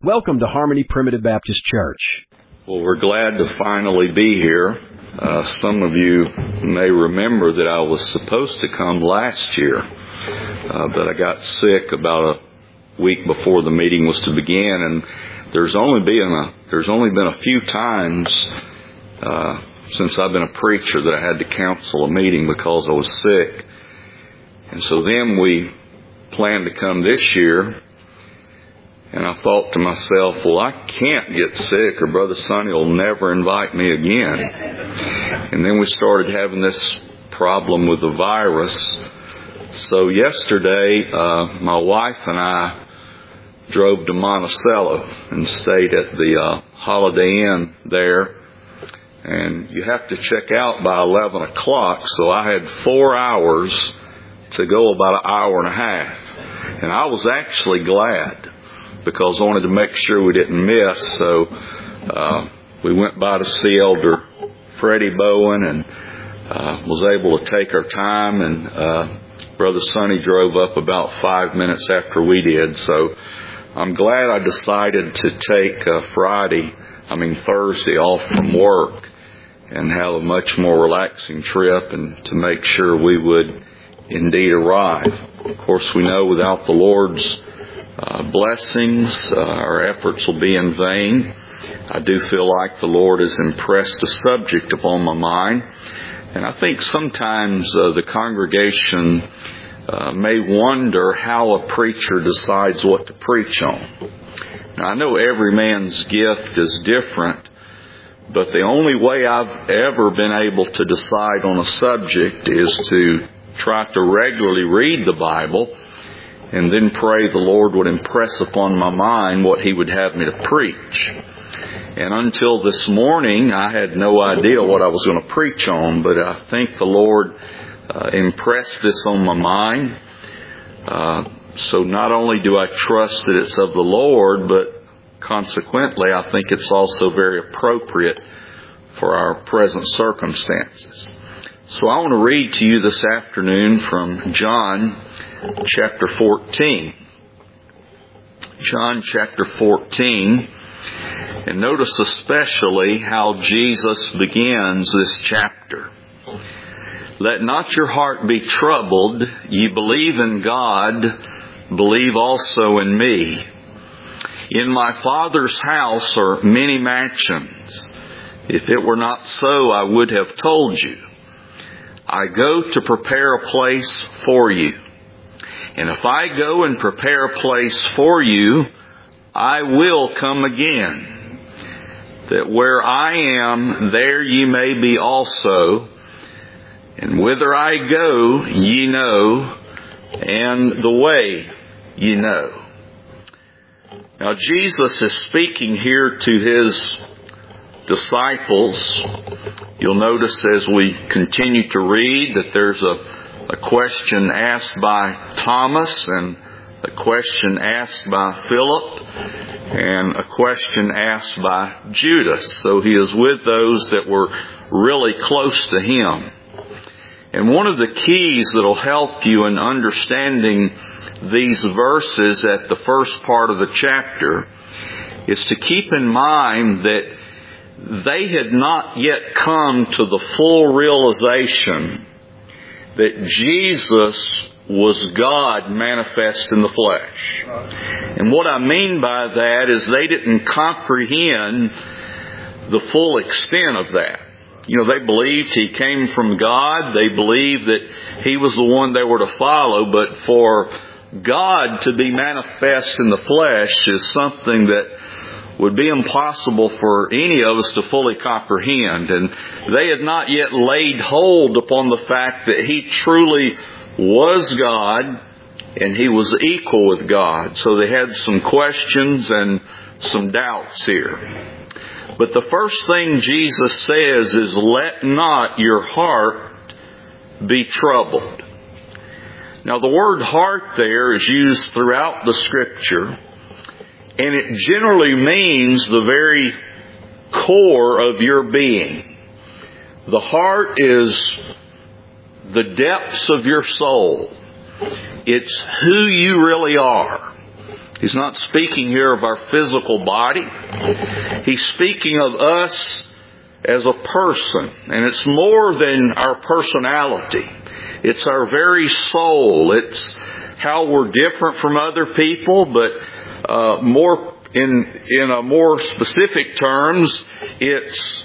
Welcome to Harmony Primitive Baptist Church. Well, we're glad to finally be here. Some of you may remember that I was supposed to come last year, but I got sick about a week before the meeting was to begin, and there's only been a few times since I've been a preacher that I had to cancel a meeting because I was sick. And so then we planned to come this year. And I thought to myself, well, I can't get sick or Brother Sonny will never invite me again. And then we started having this problem with the virus. So yesterday, my wife and I drove to Monticello and stayed at the Holiday Inn there. And you have to check out by 11 o'clock, so I had 4 hours to go, about an hour and a half. And I was actually glad, because I wanted to make sure we didn't miss. So we went by to see Elder Freddie Bowen and was able to take our time. And Brother Sonny drove up about 5 minutes after we did. So I'm glad I decided to take Thursday off from work and have a much more relaxing trip and to make sure we would indeed arrive. Of course, we know without the Lord's blessings, our efforts will be in vain. I do feel like the Lord has impressed a subject upon my mind, and I think sometimes the congregation may wonder how a preacher decides what to preach on. Now, I know every man's gift is different, but the only way I've ever been able to decide on a subject is to try to regularly read the Bible and then pray the Lord would impress upon my mind what He would have me to preach. And until this morning, I had no idea what I was going to preach on, but I think the Lord impressed this on my mind. So not only do I trust that it's of the Lord, but consequently, I think it's also very appropriate for our present circumstances. So I want to read to you this afternoon from John chapter 14. John chapter 14. And notice especially how Jesus begins this chapter. Let not your heart be troubled. Ye believe in God, believe also in me. In my Father's house are many mansions. If it were not so, I would have told you. I go to prepare a place for you. And if I go and prepare a place for you, I will come again, that where I am, there ye may be also. And whither I go, ye know, and the way ye know. Now, Jesus is speaking here to His disciples. You'll notice as we continue to read that there's a question asked by Thomas and a question asked by Philip and a question asked by Judas. So He is with those that were really close to Him. And one of the keys that will help you in understanding these verses at the first part of the chapter is to keep in mind that they had not yet come to the full realization that Jesus was God manifest in the flesh. And what I mean by that is they didn't comprehend the full extent of that. You know, they believed He came from God. They believed that He was the one they were to follow. But for God to be manifest in the flesh is something that would be impossible for any of us to fully comprehend. And they had not yet laid hold upon the fact that He truly was God and He was equal with God. So they had some questions and some doubts here. But the first thing Jesus says is, let not your heart be troubled. Now, the word heart there is used throughout the Scripture, and it generally means the very core of your being. The heart is the depths of your soul. It's who you really are. He's not speaking here of our physical body. He's speaking of us as a person. And it's more than our personality. It's our very soul. It's how we're different from other people, but more in a more specific terms, it's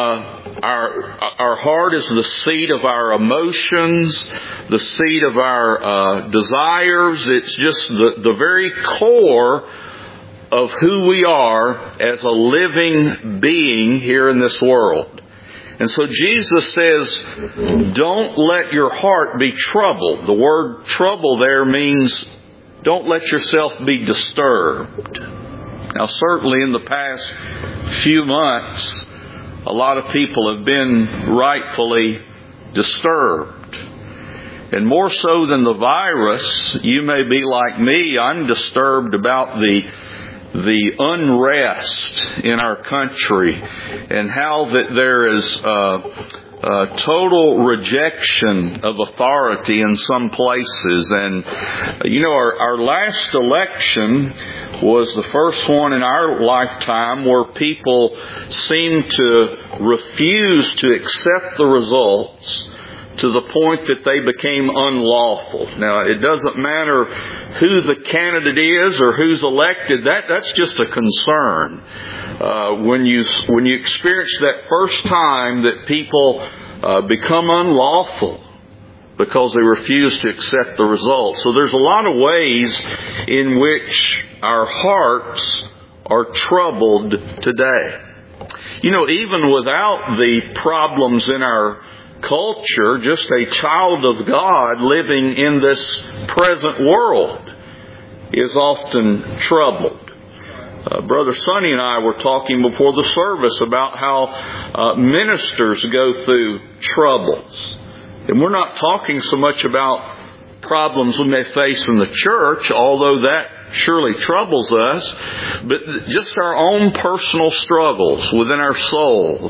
our heart is the seat of our emotions, the seat of our desires. It's just the very core of who we are as a living being here in this world. And so Jesus says, don't let your heart be troubled. The word trouble there means don't let yourself be disturbed. Now, certainly in the past few months, a lot of people have been rightfully disturbed. And more so than the virus, you may be like me, I'm disturbed about the unrest in our country and how that there is total rejection of authority in some places. And, our last election was the first one in our lifetime where people seemed to refuse to accept the results to the point that they became unlawful. Now, it doesn't matter who the candidate is or who's elected. That's just a concern. When you experience that first time that people become unlawful because they refuse to accept the results. So there's a lot of ways in which our hearts are troubled today. Even without the problems in our culture, just a child of God living in this present world is often troubled. Brother Sonny and I were talking before the service about how ministers go through troubles. And we're not talking so much about problems we may face in the church, although that surely troubles us, but just our own personal struggles within our soul.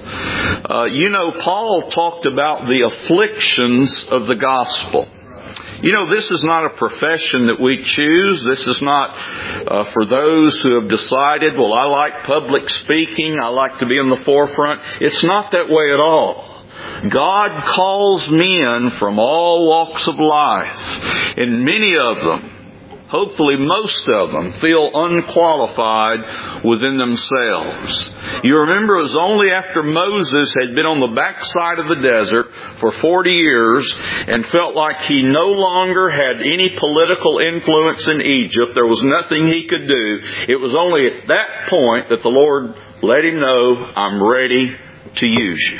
Paul talked about the afflictions of the gospel. This is not a profession that we choose. This is not for those who have decided, well, I like public speaking, I like to be in the forefront. It's not that way at all. God calls men from all walks of life, and many of them, hopefully most of them, feel unqualified within themselves. You remember it was only after Moses had been on the backside of the desert for 40 years and felt like he no longer had any political influence in Egypt. There was nothing he could do. It was only at that point that the Lord let him know, I'm ready to use you.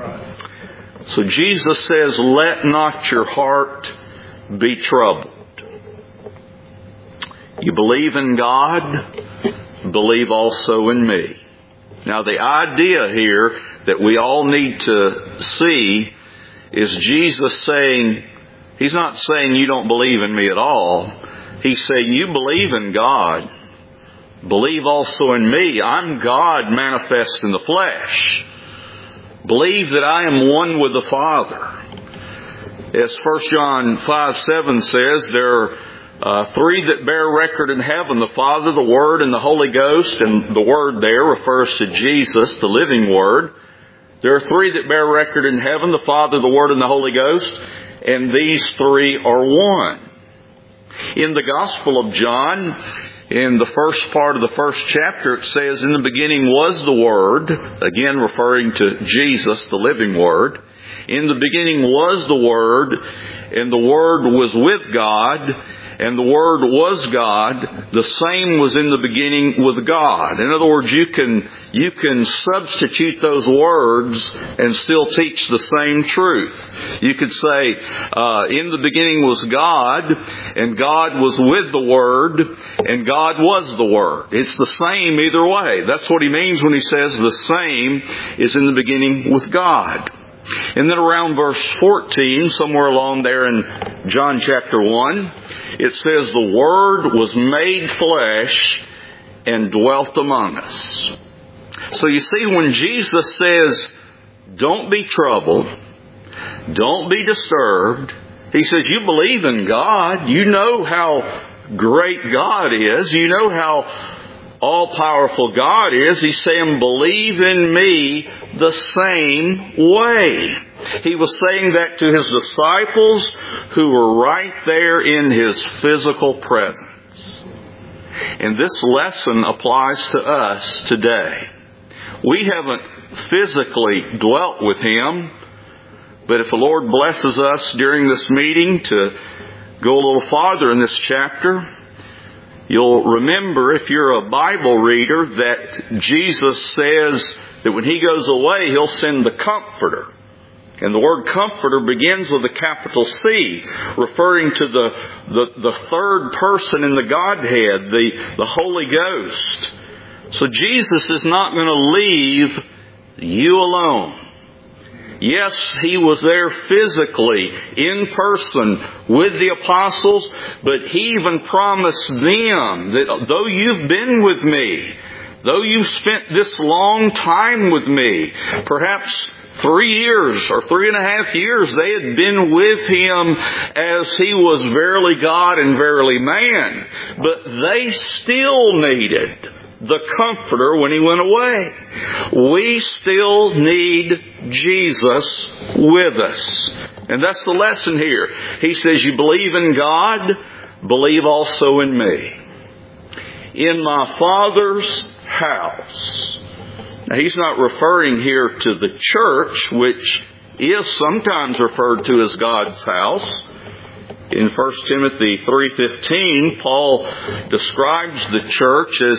So Jesus says, let not your heart be troubled. You believe in God, believe also in me. Now the idea here that we all need to see is Jesus saying, He's not saying you don't believe in me at all. He's saying you believe in God, believe also in me. I'm God manifest in the flesh. Believe that I am one with the Father. As 1 John 5:7 says, there are three that bear record in heaven, the Father, the Word, and the Holy Ghost. And the Word there refers to Jesus, the living Word. There are three that bear record in heaven, the Father, the Word, and the Holy Ghost. And these three are one. In the Gospel of John, in the first part of the first chapter, it says, in the beginning was the Word, again referring to Jesus, the living Word. In the beginning was the Word, and the Word was with God, and the Word was God. The same was in the beginning with God. In other words, you can substitute those words and still teach the same truth. You could say, in the beginning was God, and God was with the Word, and God was the Word. It's the same either way. That's what he means when he says the same is in the beginning with God. And then around verse 14, somewhere along there in John chapter 1, it says, the Word was made flesh and dwelt among us. So you see, when Jesus says, don't be troubled, don't be disturbed, he says, you believe in God. You know how great God is. You know how all-powerful God is. He's saying, believe in me the same way. He was saying that to His disciples who were right there in His physical presence. And this lesson applies to us today. We haven't physically dwelt with Him, but if the Lord blesses us during this meeting to go a little farther in this chapter, you'll remember, if you're a Bible reader, that Jesus says that when He goes away, He'll send the Comforter. And the word Comforter begins with a capital C, referring to the third person in the Godhead, the Holy Ghost. So Jesus is not going to leave you alone. Yes, He was there physically, in person, with the apostles, but He even promised them that though you've been with me, though you've spent this long time with me, perhaps 3 years or 3.5 years, they had been with Him as He was verily God and verily man. But they still needed the Comforter when He went away. We still need Jesus with us. And that's the lesson here. He says, you believe in God, believe also in me. In my Father's house. Now, He's not referring here to the church, which is sometimes referred to as God's house. In 1 Timothy 3:15, Paul describes the church as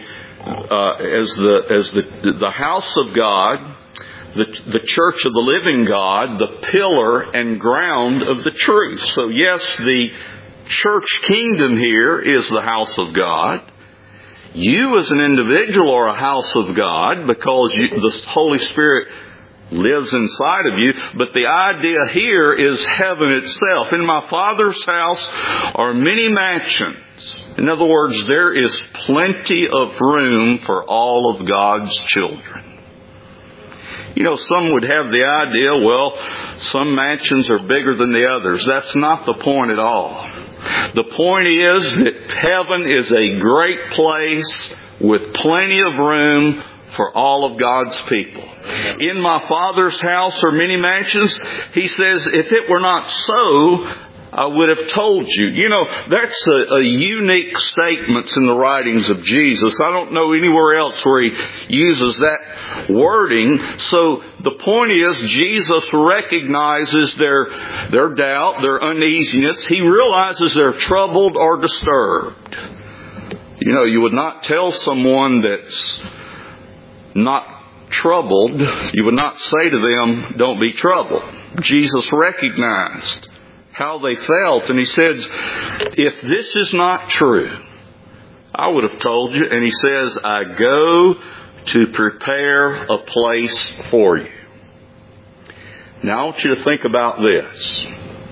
the house of God, the church of the living God, the pillar and ground of the truth. So yes, the church kingdom here is the house of God. You as an individual are a house of God because the Holy Spirit lives inside of you. But the idea here is heaven itself. In my Father's house are many mansions. In other words, there is plenty of room for all of God's children. You know, some would have the idea, well, some mansions are bigger than the others. That's not the point at all. The point is that heaven is a great place with plenty of room for all of God's people. In my Father's house are many mansions. He says, if it were not so, I would have told you. You know, that's a unique statement in the writings of Jesus. I don't know anywhere else where He uses that wording. So the point is, Jesus recognizes their doubt, their uneasiness. He realizes they're troubled or disturbed. You know, you would not tell someone that's not troubled, you would not say to them, don't be troubled. Jesus recognized how they felt, and He says, if this is not true, I would have told you. And He says, I go to prepare a place for you. Now I want you to think about this.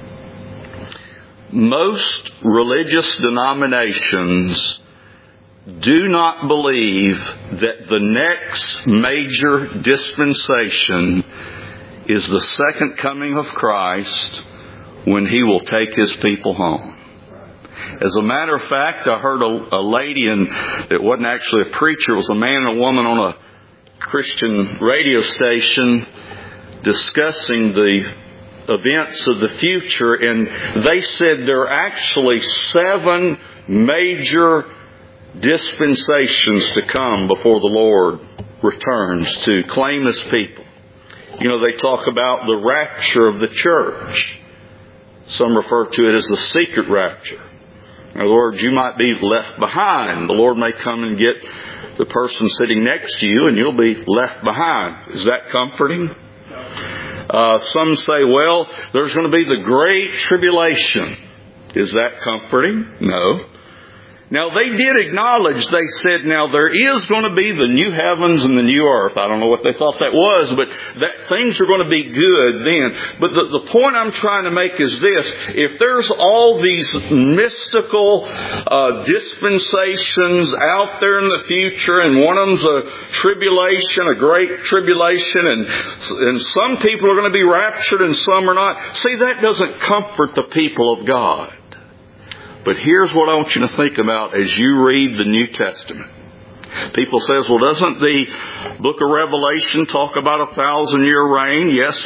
Most religious denominations do not believe that the next major dispensation is the second coming of Christ, when He will take His people home. As a matter of fact, I heard a lady, and it wasn't actually a preacher, it was a man and a woman on a Christian radio station discussing the events of the future, and they said there are actually 7 major dispensations to come before the Lord returns to claim His people. You know, they talk about the rapture of the church. Some refer to it as the secret rapture. In other words, you might be left behind. The Lord may come and get the person sitting next to you and you'll be left behind. Is that comforting? Some say, well, there's going to be the great tribulation. Is that comforting? No. Now, they did acknowledge, they said, now there is going to be the new heavens and the new earth. I don't know what they thought that was, but that things are going to be good then. But the point I'm trying to make is this. If there's all these mystical dispensations out there in the future, and one of them's a tribulation, a great tribulation, and some people are going to be raptured and some are not. See, that doesn't comfort the people of God. But here's what I want you to think about as you read the New Testament. People says, well, doesn't the book of Revelation talk about 1,000-year reign? Yes,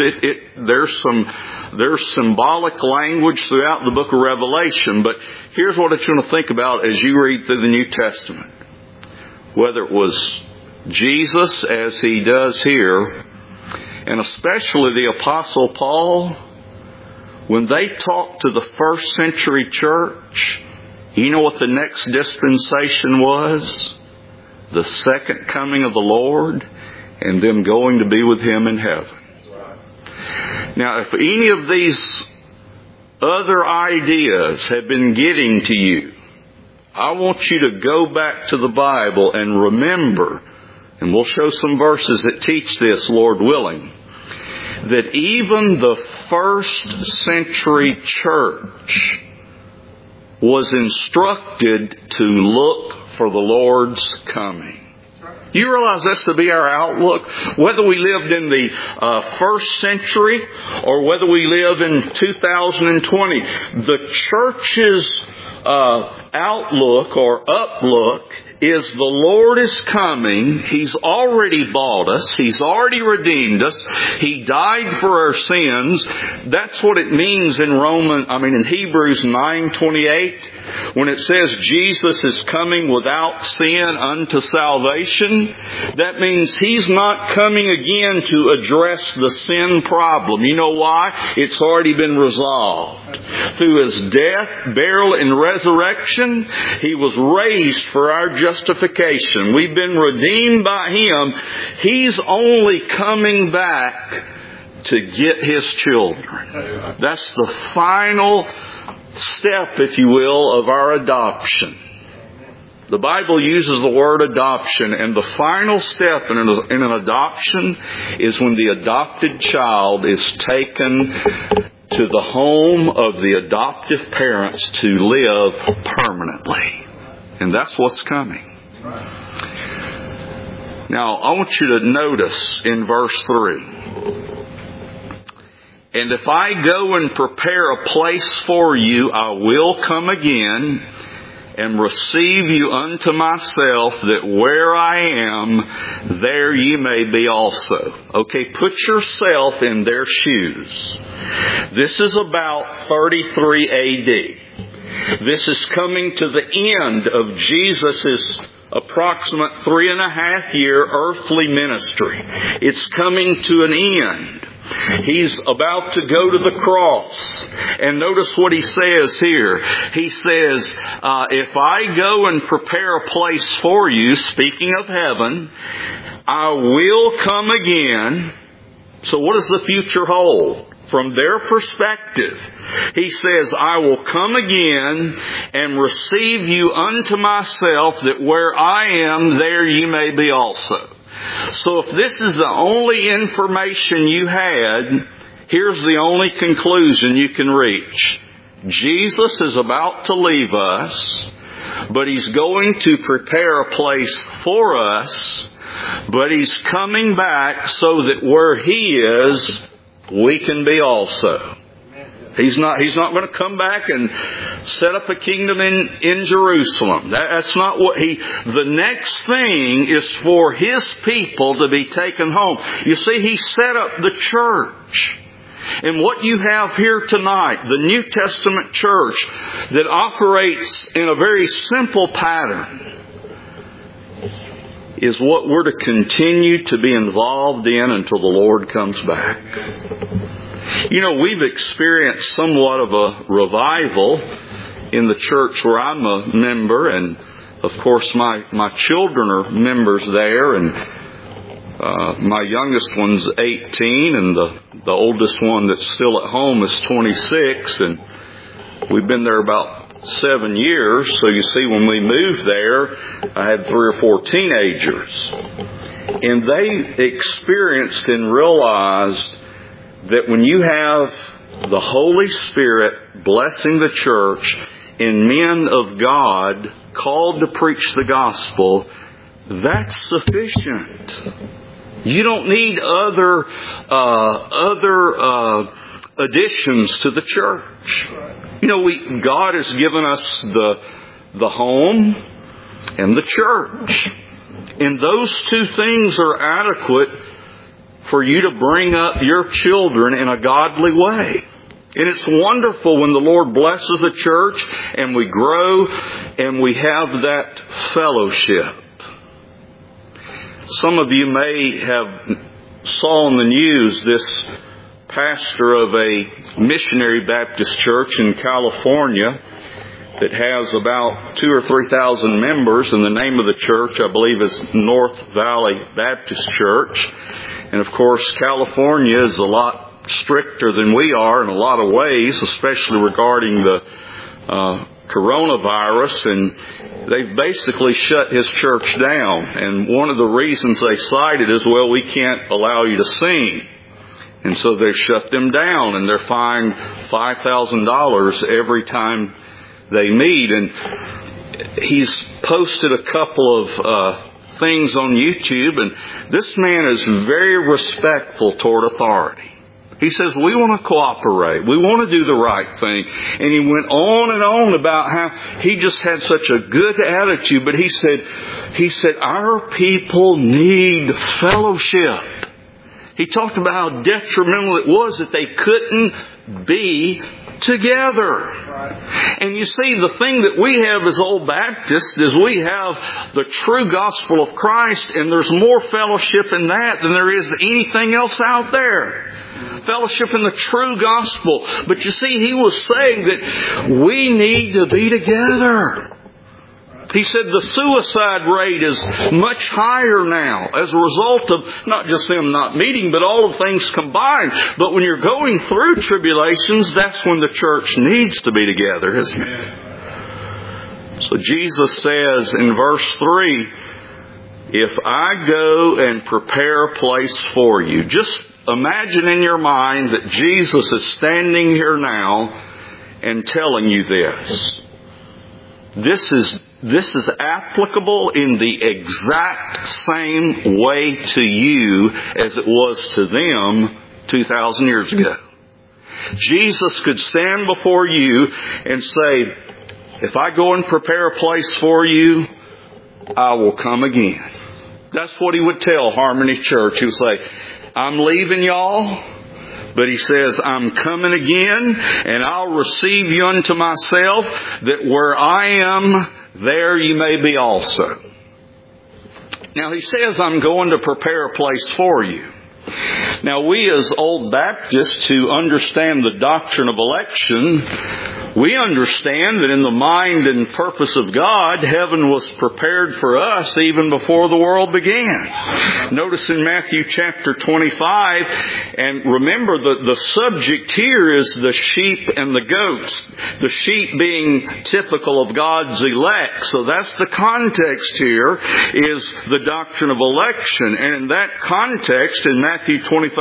there's symbolic language throughout the book of Revelation. But here's what I want you to think about as you read through the New Testament. Whether it was Jesus, as he does here, and especially the Apostle Paul, when they talked to the first century church, you know what the next dispensation was? The second coming of the Lord and them going to be with Him in heaven. Now, if any of these other ideas have been getting to you, I want you to go back to the Bible and remember, and we'll show some verses that teach this, Lord willing, that even the first century church was instructed to look for the Lord's coming. You realize that's to be our outlook? Whether we lived in the first century or whether we live in 2020, the church's outlook or uplook is the Lord is coming. He's already bought us. He's already redeemed us. He died for our sins. That's what it means in Hebrews 9:28, when it says Jesus is coming without sin unto salvation. That means He's not coming again to address the sin problem. You know why? It's already been resolved. Through His death, burial, and resurrection, He was raised for our justification. We've been redeemed by Him. He's only coming back to get His children. That's the final step, if you will, of our adoption. The Bible uses the word adoption, and the final step in an adoption is when the adopted child is taken to the home of the adoptive parents to live permanently. And that's what's coming. Now, I want you to notice in verse 3. And if I go and prepare a place for you, I will come again and receive you unto myself, that where I am, there ye may be also. Okay, put yourself in their shoes. This is about 33 A.D. This is coming to the end of Jesus' approximate 3.5 year earthly ministry. It's coming to an end. He's about to go to the cross. And notice what He says here. He says, if I go and prepare a place for you, speaking of heaven, I will come again. So what does the future hold? From their perspective, He says, I will come again and receive you unto myself, that where I am, there ye may be also. So if this is the only information you had, here's the only conclusion you can reach. Jesus is about to leave us, but He's going to prepare a place for us, but He's coming back so that where He is, we can be also. He's not going to come back and set up a kingdom in Jerusalem. That's not what the next thing is for His people to be taken home. You see, He set up the church. And what you have here tonight, the New Testament church that operates in a very simple pattern, is what we're to continue to be involved in until the Lord comes back. You know, we've experienced somewhat of a revival in the church where I'm a member, and of course my children are members there, and my youngest one's 18, and the oldest one that's still at home is 26, and we've been there about 7 years. So you see, when we moved there, I had 3 or 4 teenagers, and they experienced and realized that when you have the Holy Spirit blessing the church and men of God called to preach the gospel, that's sufficient. You don't need other additions to the church. You know, God has given us the home and the church. And those two things are adequate for you to bring up your children in a godly way. And it's wonderful when the Lord blesses the church and we grow and we have that fellowship. Some of you may have saw on the news this pastor of a missionary Baptist church in California that has about 2,000 or 3,000 members, and the name of the church, I believe, is North Valley Baptist Church. And of course, California is a lot stricter than we are in a lot of ways, especially regarding the coronavirus, and they've basically shut his church down. And one of the reasons they cited is, well, we can't allow you to sing. And so they've shut them down, and they're fined $5,000 every time they meet. And he's posted a couple of things on YouTube, and this man is very respectful toward authority. He says, we want to cooperate. We want to do the right thing. And he went on and on about how he just had such a good attitude. But he said, our people need fellowship. He talked about how detrimental it was that they couldn't be together. And you see, the thing that we have as Old Baptists is we have the true gospel of Christ, and there's more fellowship in that than there is anything else out there. Fellowship in the true gospel. But you see, he was saying that we need to be together. He said the suicide rate is much higher now as a result of not just them not meeting, but all of things combined. But when you're going through tribulations, that's when the church needs to be together, isn't it? So Jesus says in verse 3, if I go and prepare a place for you, just imagine in your mind that Jesus is standing here now and telling you this. This is applicable in the exact same way to you as it was to them 2,000 years ago. Jesus could stand before you and say, if I go and prepare a place for you, I will come again. That's what he would tell Harmony Church. He would say, I'm leaving y'all, but he says, I'm coming again, and I'll receive you unto myself, that where I am, there you may be also. Now he says, I'm going to prepare a place for you. Now we as Old Baptists who understand the doctrine of election, we understand that in the mind and purpose of God, heaven was prepared for us even before the world began. Notice in Matthew chapter 25, and remember the subject here is the sheep and the goats. The sheep being typical of God's elect. So that's the context here, is the doctrine of election. And in that context, in Matthew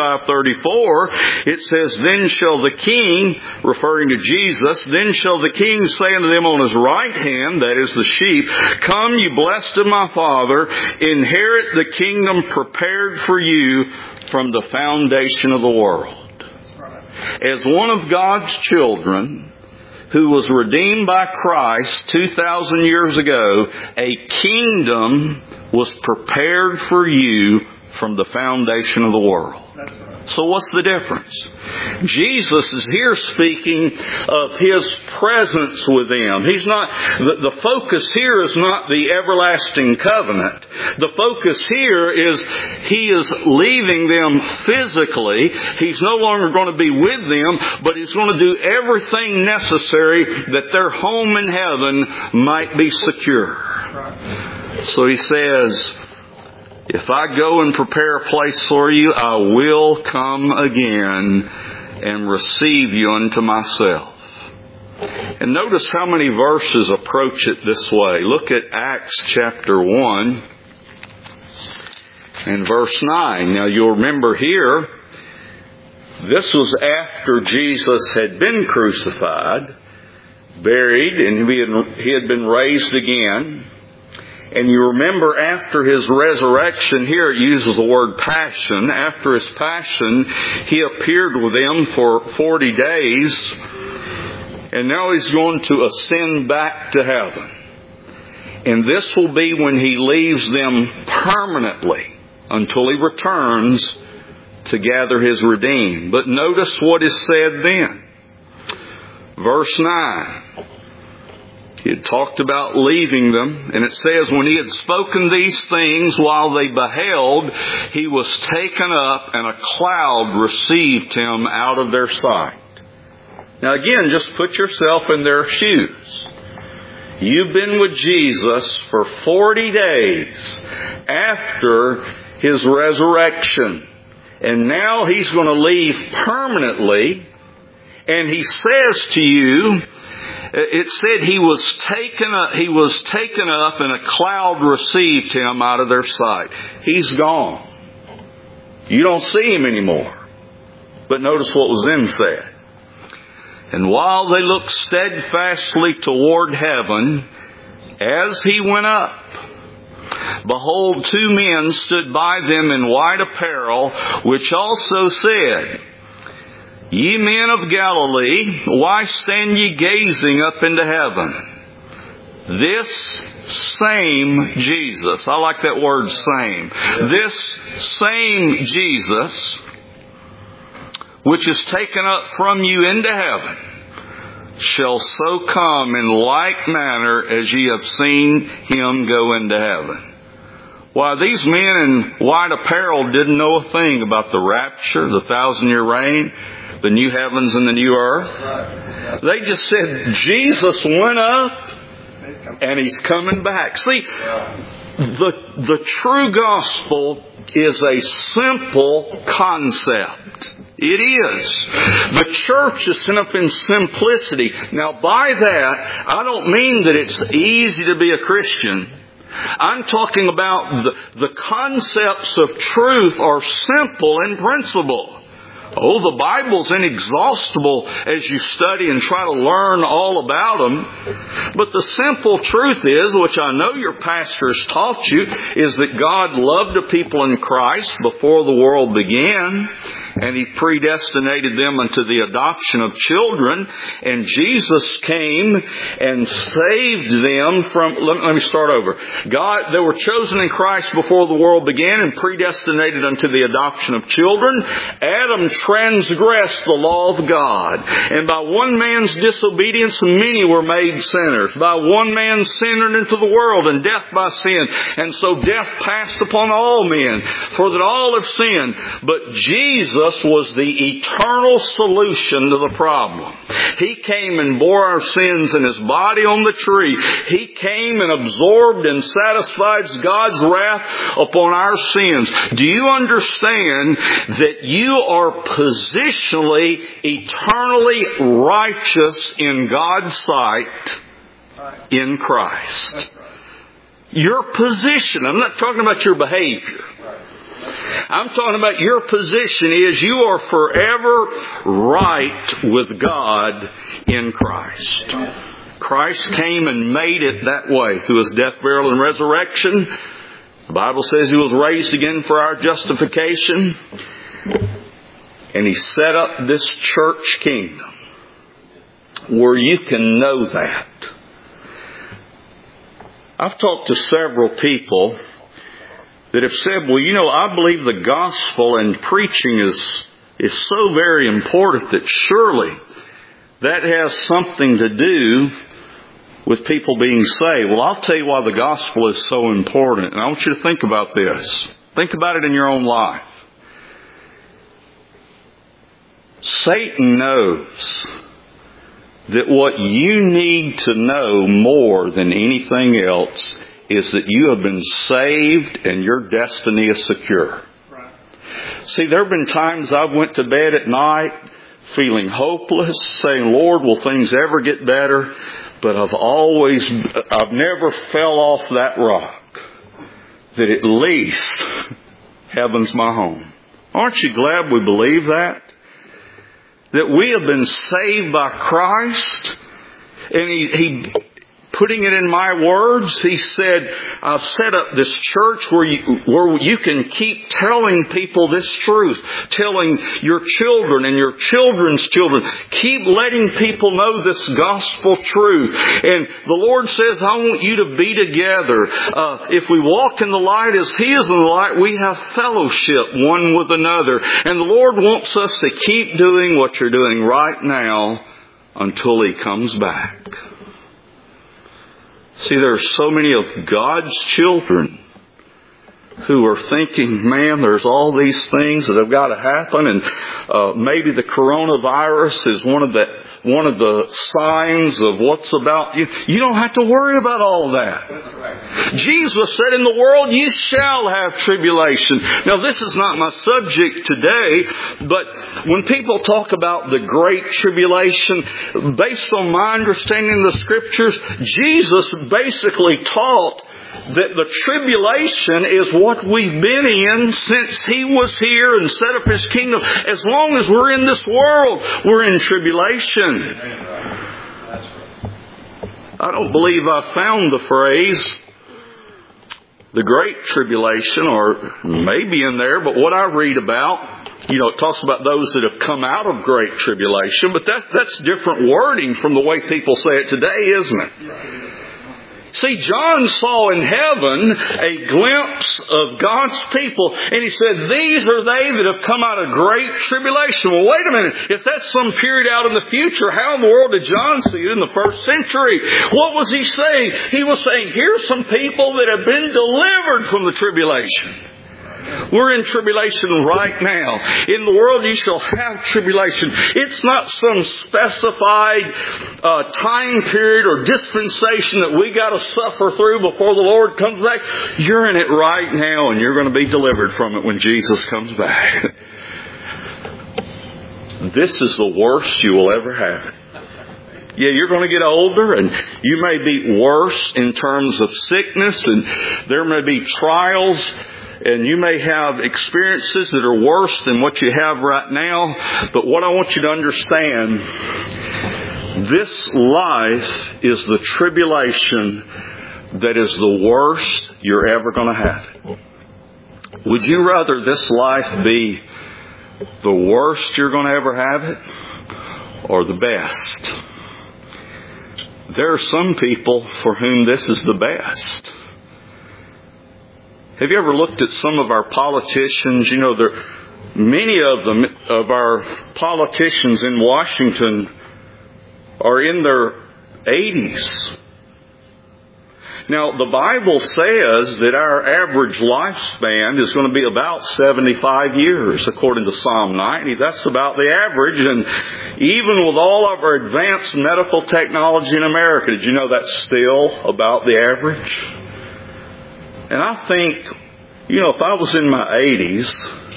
25:34, it says, then shall the king, referring to Jesus, then shall the king say unto them on his right hand, that is the sheep, come, you blessed of my Father, inherit the kingdom prepared for you from the foundation of the world. As one of God's children who was redeemed by Christ 2,000 years ago, a kingdom was prepared for you from the foundation of the world. So what's the difference? Jesus is here speaking of His presence with them. He's not, the focus here is not the everlasting covenant. The focus here is He is leaving them physically. He's no longer going to be with them, but He's going to do everything necessary that their home in heaven might be secure. So He says, if I go and prepare a place for you, I will come again and receive you unto myself. And notice how many verses approach it this way. Look at Acts chapter 1 and verse 9. Now you'll remember here, this was after Jesus had been crucified, buried, and He had been raised again. And you remember after His resurrection, here it uses the word passion. After His passion, He appeared with them for 40 days. And now He's going to ascend back to heaven. And this will be when He leaves them permanently until He returns to gather His redeemed. But notice what is said then. Verse 9. He had talked about leaving them, and it says, when He had spoken these things while they beheld, He was taken up, and a cloud received Him out of their sight. Now again, just put yourself in their shoes. You've been with Jesus for 40 days after His resurrection, and now He's going to leave permanently, and He says to you, it said He was taken up and a cloud received Him out of their sight. He's gone. You don't see Him anymore. But notice what was then said. And while they looked steadfastly toward heaven, as He went up, behold, 2 men stood by them in white apparel, which also said, Ye men of Galilee, why stand ye gazing up into heaven? This same Jesus, I like that word same, this same Jesus, which is taken up from you into heaven, shall so come in like manner as ye have seen Him go into heaven. Why, these men in white apparel didn't know a thing about the rapture, the 1,000-year reign, the new heavens and the new earth. They just said, Jesus went up and He's coming back. See, the true gospel is a simple concept. It is. The church is set up in simplicity. Now, by that, I don't mean that it's easy to be a Christian. I'm talking about the concepts of truth are simple in principle. Oh, the Bible's inexhaustible as you study and try to learn all about them. But the simple truth is, which I know your pastors taught you, is that God loved the people in Christ before the world began. And He predestinated them unto the adoption of children. And Jesus came and saved them from... Let me start over. They were chosen in Christ before the world began and predestinated unto the adoption of children. Adam transgressed the law of God. And by one man's disobedience, many were made sinners. By one man sin entered into the world, and death by sin. And so death passed upon all men, for that all have sinned. But Jesus was the eternal solution to the problem. He came and bore our sins in His body on the tree. He came and absorbed and satisfied God's wrath upon our sins. Do you understand that you are positionally, eternally righteous in God's sight in Christ? Your position. I'm not talking about your behavior. I'm talking about your position is you are forever right with God in Christ. Christ came and made it that way through His death, burial, and resurrection. The Bible says He was raised again for our justification. And He set up this church kingdom where you can know that. I've talked to several people that have said, well, I believe the gospel and preaching is so very important that surely that has something to do with people being saved. Well, I'll tell you why the gospel is so important. And I want you to think about this. Think about it in your own life. Satan knows that what you need to know more than anything else is that you have been saved and your destiny is secure. Right. See, there have been times I've went to bed at night feeling hopeless, saying, Lord, will things ever get better? But I've never fell off that rock. That at least heaven's my home. Aren't you glad we believe that? That we have been saved by Christ, and putting it in my words, He said, I've set up this church where you can keep telling people this truth, telling your children and your children's children. Keep letting people know this gospel truth. And the Lord says, I want you to be together. If we walk in the light as He is in the light, we have fellowship one with another. And the Lord wants us to keep doing what you're doing right now until He comes back. See, there are so many of God's children who are thinking, man, there's all these things that have got to happen, and maybe the coronavirus is one of the signs of what's about you. You don't have to worry about all of that. That's right. Jesus said, in the world you shall have tribulation. Now, this is not my subject today, but when people talk about the great tribulation, based on my understanding of the Scriptures, Jesus basically taught that the tribulation is what we've been in since He was here and set up His kingdom. As long as we're in this world, we're in tribulation. I don't believe I found the phrase, the Great Tribulation, or maybe in there, but what I read about, it talks about those that have come out of Great Tribulation, but that's different wording from the way people say it today, isn't it? See, John saw in heaven a glimpse of God's people, and he said, these are they that have come out of great tribulation. Well, wait a minute. If that's some period out in the future, how in the world did John see it in the first century? What was he saying? He was saying, here's some people that have been delivered from the tribulation. We're in tribulation right now. In the world you shall have tribulation. It's not some specified time period or dispensation that we got to suffer through before the Lord comes back. You're in it right now, and you're going to be delivered from it when Jesus comes back. This is the worst you will ever have. Yeah, you're going to get older, and you may be worse in terms of sickness, and there may be trials, and you may have experiences that are worse than what you have right now. But what I want you to understand, this life is the tribulation that is the worst you're ever going to have. Would you rather this life be the worst you're going to ever have it, or the best? There are some people for whom this is the best. Have you ever looked at some of our politicians? Many of our politicians in Washington are in their 80s. Now, the Bible says that our average lifespan is going to be about 75 years, according to Psalm 90. That's about the average. And even with all of our advanced medical technology in America, did you know that's still about the average? And I think, if I was in my 80s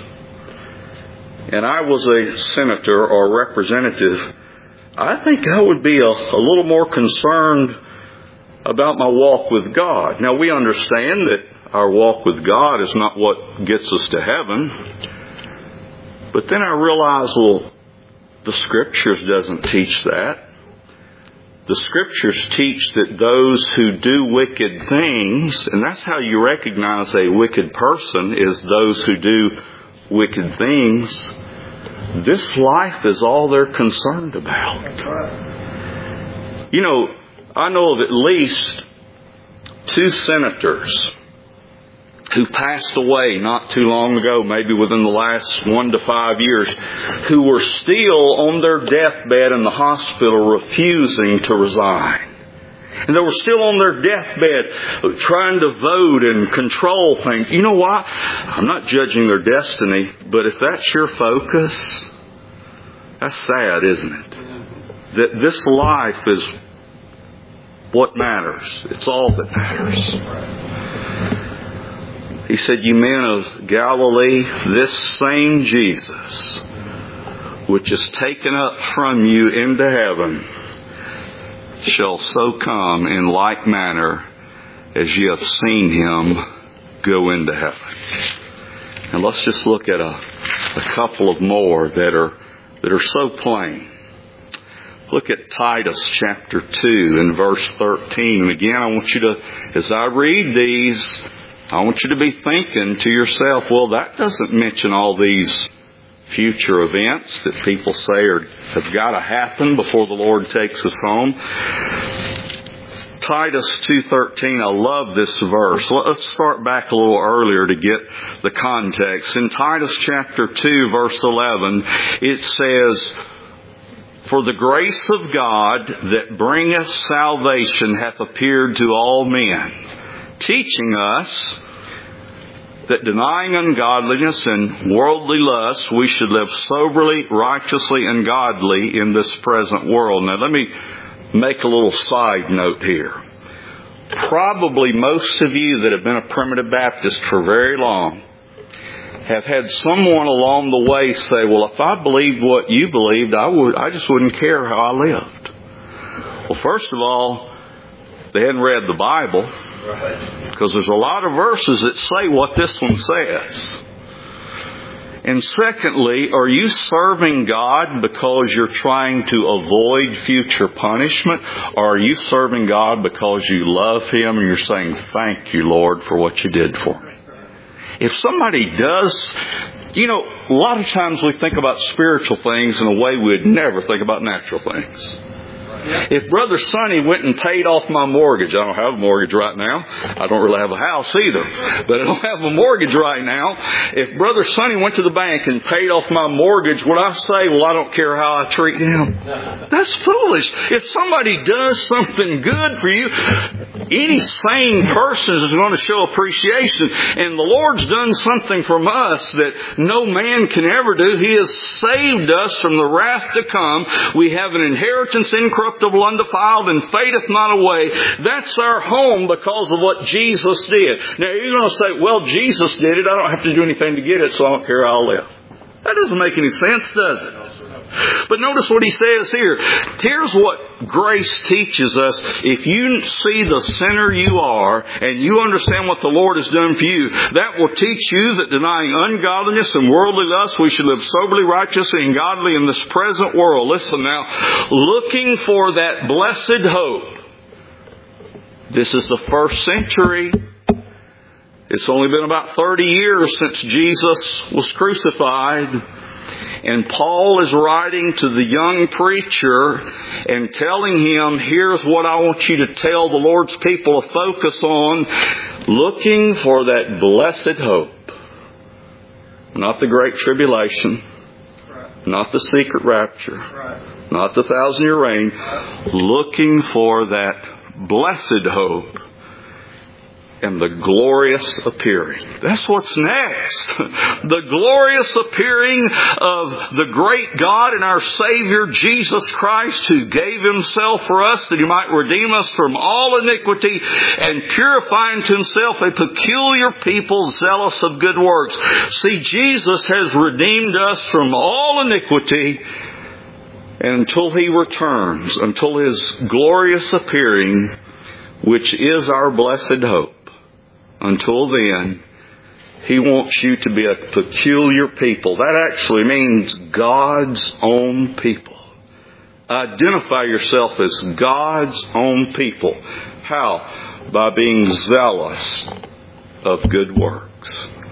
and I was a senator or representative, I think I would be a little more concerned about my walk with God. Now, we understand that our walk with God is not what gets us to heaven. But then I realize, the Scriptures doesn't teach that. The Scriptures teach that those who do wicked things, and that's how you recognize a wicked person, is those who do wicked things. This life is all they're concerned about. I know of at least 2 senators who passed away not too long ago, maybe within the last 1 to 5 years, who were still on their deathbed in the hospital refusing to resign. And they were still on their deathbed trying to vote and control things. You know why? I'm not judging their destiny, but if that's your focus, that's sad, isn't it? That this life is what matters. It's all that matters. He said, you men of Galilee, this same Jesus, which is taken up from you into heaven, shall so come in like manner as ye have seen Him go into heaven. And let's just look at a couple of more that are so plain. Look at Titus chapter 2 and verse 13. And again, I want you to, as I read these, I want you to be thinking to yourself, well, that doesn't mention all these future events that people say have got to happen before the Lord takes us home. Titus 2:13, I love this verse. Let's start back a little earlier to get the context. In Titus chapter 2, verse 11, it says, "For the grace of God that bringeth salvation hath appeared to all men, teaching us that denying ungodliness and worldly lust, we should live soberly, righteously, and godly in this present world." Now let me make a little side note here. Probably most of you that have been a Primitive Baptist for very long have had someone along the way say, well, if I believed what you believed, I just wouldn't care how I lived. Well, first of all, they hadn't read the Bible, because there's a lot of verses that say what this one says. And secondly, are you serving God because you're trying to avoid future punishment? Or are you serving God because you love Him and you're saying, thank you, Lord, for what you did for me? If somebody does, a lot of times we think about spiritual things in a way we'd never think about natural things. If Brother Sonny went and paid off my mortgage, I don't have a mortgage right now. I don't really have a house either, but I don't have a mortgage right now. If Brother Sonny went to the bank and paid off my mortgage, would I say, well, I don't care how I treat him? That's foolish. If somebody does something good for you, any sane person is going to show appreciation. And the Lord's done something from us that no man can ever do. He has saved us from the wrath to come. We have an inheritance incorruptible, undefiled, and fadeth not away. That's our home because of what Jesus did. Now you're going to say, well, Jesus did it. I don't have to do anything to get it, so I don't care how I live. That doesn't make any sense, does it? But notice what he says here. Here's what grace teaches us. If you see the sinner you are and you understand what the Lord has done for you, that will teach you that denying ungodliness and worldly lust, we should live soberly, righteously, and godly in this present world. Listen now. Looking for that blessed hope. This is the first century. It's only been about 30 years since Jesus was crucified. And Paul is writing to the young preacher and telling him, here's what I want you to tell the Lord's people to focus on. Looking for that blessed hope. Not the great tribulation. Not the secret rapture. Not the 1,000-year reign. Looking for that blessed hope. And the glorious appearing. That's what's next. The glorious appearing of the great God and our Savior Jesus Christ, who gave Himself for us that He might redeem us from all iniquity and purify unto Himself a peculiar people zealous of good works. See, Jesus has redeemed us from all iniquity, and until He returns, until His glorious appearing, which is our blessed hope. Until then, He wants you to be a peculiar people. That actually means God's own people. Identify yourself as God's own people. How? By being zealous of good works.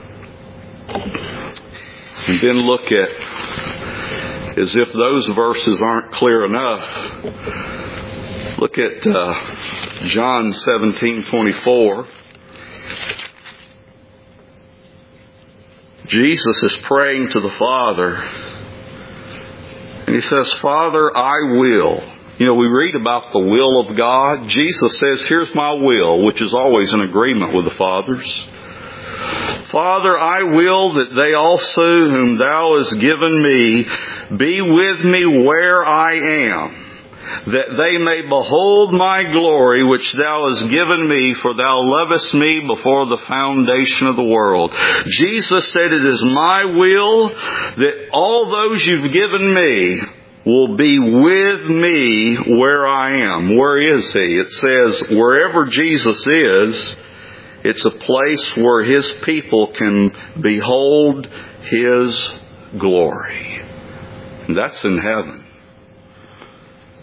And then look at, as if those verses aren't clear enough, look at John 17:24. Jesus is praying to the Father, and He says, Father, I will. We read about the will of God. Jesus says, here's my will, which is always in agreement with the Father's. Father, I will that they also whom Thou hast given me be with me where I am, that they may behold my glory which Thou hast given me, for Thou lovest me before the foundation of the world. Jesus said, it is my will that all those You've given me will be with me where I am. Where is He? It says wherever Jesus is, it's a place where His people can behold His glory. And that's in heaven.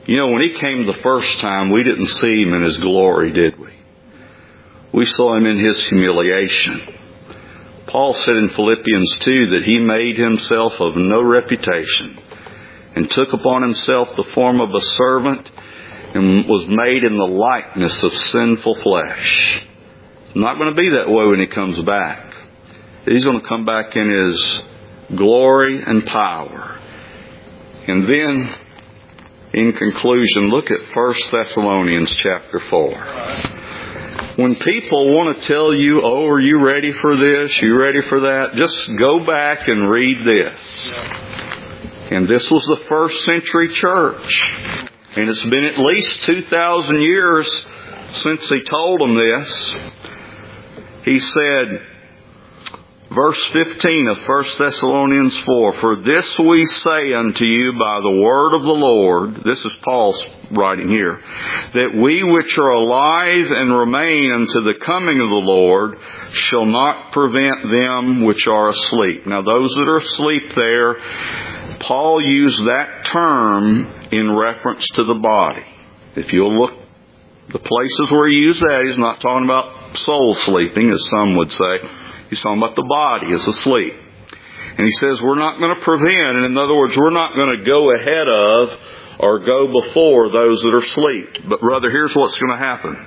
You know, when He came the first time, we didn't see Him in His glory, did we? We saw Him in His humiliation. Paul said in Philippians 2 that He made Himself of no reputation and took upon Himself the form of a servant and was made in the likeness of sinful flesh. It's not going to be that way when He comes back. He's going to come back in His glory and power. And then, in conclusion, look at 1 Thessalonians chapter 4. When people want to tell you, oh, are you ready for this? You ready for that? Just go back and read this. And this was the first century church. And it's been at least 2,000 years since He told them this. He said, verse 15 of 1 Thessalonians 4, "For this we say unto you by the word of the Lord," this is Paul's writing here, "that we which are alive and remain unto the coming of the Lord shall not prevent them which are asleep." Now those that are asleep there, Paul used that term in reference to the body. If you'll look, the places where he used that, he's not talking about soul sleeping, as some would say. He's talking about the body is asleep. And he says we're not going to prevent, and in other words, we're not going to go ahead of or go before those that are asleep. But rather, here's what's going to happen.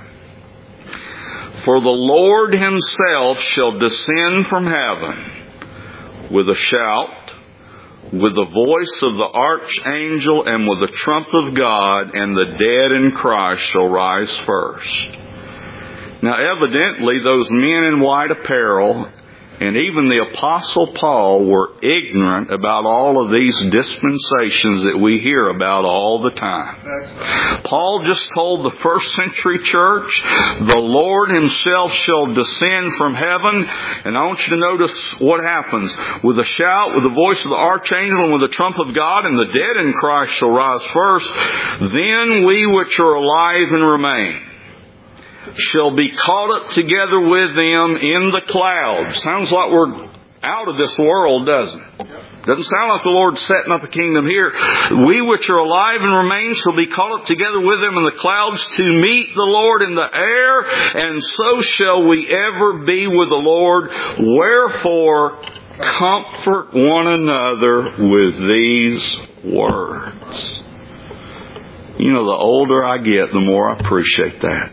"For the Lord Himself shall descend from heaven with a shout, with the voice of the archangel, and with the trump of God, and the dead in Christ shall rise first." Now evidently those men in white apparel and even the Apostle Paul were ignorant about all of these dispensations that we hear about all the time. Paul just told the first century church, the Lord Himself shall descend from heaven. And I want you to notice what happens. With a shout, with the voice of the archangel, and with the trump of God, and the dead in Christ shall rise first. Then we which are alive and remain shall be caught up together with them in the clouds. Sounds like we're out of this world, doesn't it? Doesn't sound like the Lord's setting up a kingdom here. "We which are alive and remain shall be caught up together with them in the clouds to meet the Lord in the air, and so shall we ever be with the Lord. Wherefore, comfort one another with these words." You know, the older I get, the more I appreciate that.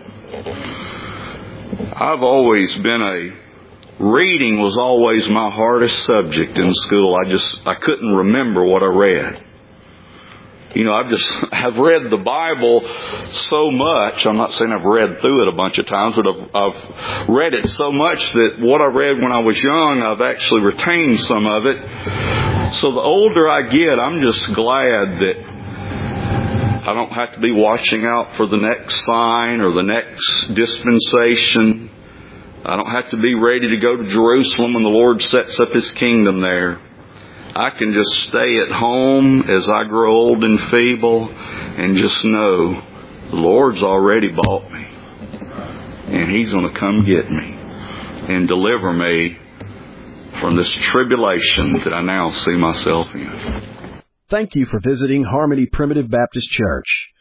I've always been reading was always my hardest subject in school. I couldn't remember what I read. You know, I've read the Bible so much. I'm not saying I've read through it a bunch of times, but I've read it so much that what I read when I was young, I've actually retained some of it. So the older I get, I'm just glad that I don't have to be watching out for the next sign or the next dispensation. I don't have to be ready to go to Jerusalem when the Lord sets up His kingdom there. I can just stay at home as I grow old and feeble and just know the Lord's already bought me. And He's going to come get me and deliver me from this tribulation that I now see myself in. Thank you for visiting Harmony Primitive Baptist Church.